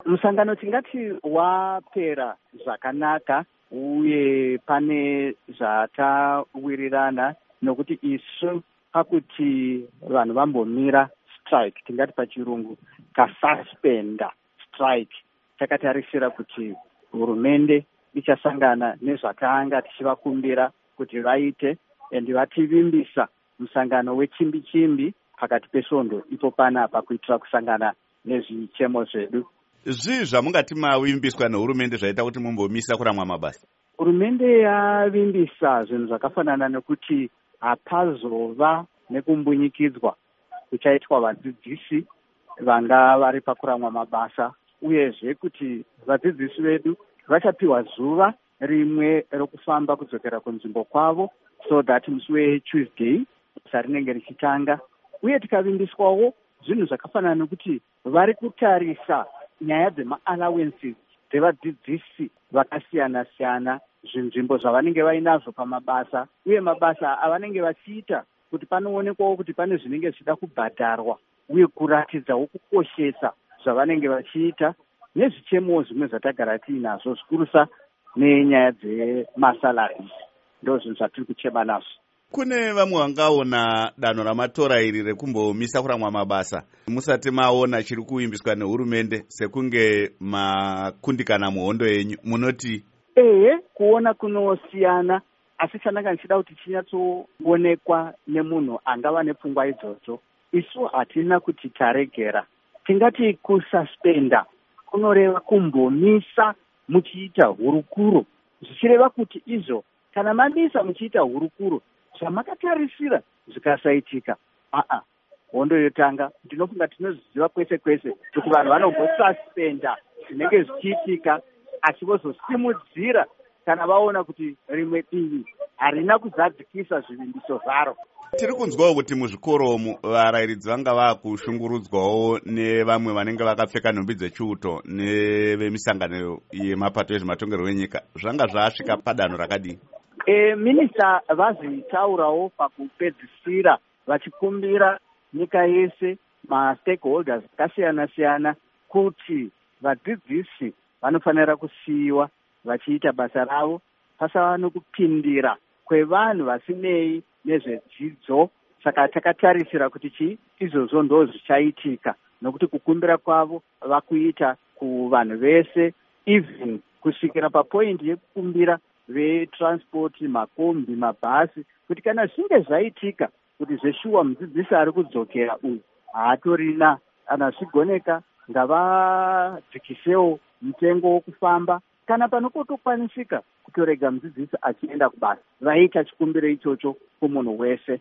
Musangano tingati wapera zvakanaka uye pane zvatawirirana nokuti isu pakuti vanhu vambomira strike tingati pachirungu kasuspenda strike takatarisira kuti hurumende ichasangana nezvakanga tichivakumbira kuti vaite endi vativimbisa musangano wechimbi chimbi pakati pesvondo ipo panapa kuitira kusangana nezvichemo zvedu. Zvii zvamungati mavimbiswa nehurumende zvaita kuti mumbomisa kuramwa mabasa? Hurumende yavimbisa zvinhu zvakafanana nekuti hapazova nekumbunyikidzwa kuchaitwa vadzidzisi vanga vari pakuramwa mabasa, uyezve kuti vadzidzisi vedu vachapiwa zuva rimwe rokufamba kudzokera kunzvimbo kwavo, so that musi weTuesday basa rinenge richitanga. Uye tikavimbiswawo zvinhu zvakafanana nekuti vari kutarisa nyaya dzema-allowances dzevadzidzisi vakasiyana-siyana, zvinzvimbo zvavanenge vainazvo pamabasa, uye mabasa avanenge vachiita kuti panoonekwawo kuti pane zvinenge zvichida kubhadharwa, uye kuratidzawo kukoshesa zvavanenge vachiita, nezvichemowo zvimwe zvatagara tiinazvo zvikurusa nenyaya dzemasalari. Ndo zvinhu zvatiri kuchema nazvo. Kune vamwe vangaona danho ramatora iri rekumbomisa kuramwa mabasa musati maona chiri kuvimbiswa nehurumende sekunge makundikana muhondo yenyu, munoti? Kuona kunosiyana, asi chandanga ndichida kuti chinyatsoonekwa nemunhu angava nepfungwa idzodzo. Isu hatina kuti taregera, tingati kususpenda kunoreva kumbomisa muchiita hurukuro, zvichireva kuti izvo kana mamisa muchiita hurukuro zvamakatarisira zvikasaitika, hondo yotanga. Ndinofunga tinozviziva kwese kwese kuti vanhu vanombosuspenda zvinenge zvichiitika, achivozosimudzira kana vaona kuti rimwe divi harina kuzadzikisa zvivimbiso zvaro. Tiri kunzwawo kuti muzvikoro umu varairidzi vanga vakushungurudzwawo nevamwe vanenge vakapfeka nhumbi dzechiuto nevemisangano yemapato ezvematongerwo enyika. Zvanga zvasvika padanho rakadii? Minista vazitaurawo pakupedzisira vachikumbira nyika yese, ma-stakeholders akasiyana-siyana, kuti vadzidzisi vanofanira kusiyiwa vachiita basa ravo, pasava nokupindira kwevanhu vasinei nezvedzidzo. Saka takatarisira kuti izvozvo ndo zvichaitika, nokuti kukumbira kwavo vakuita kuvanhu vese, even kusvikira papoindi yekukumbira vetransport, makombi, mabhasi, kuti kana zvinge zvaitika kuti zveshuwa mudzidzisi ari kudzokera uyu haatorina, kana zvigoneka ngavadzikisewo mutengo wokufamba, kana panokotokwanisika kutorega mudzidzisi achienda kubasa. Vaita chikumbiro ichocho kumunhu wese.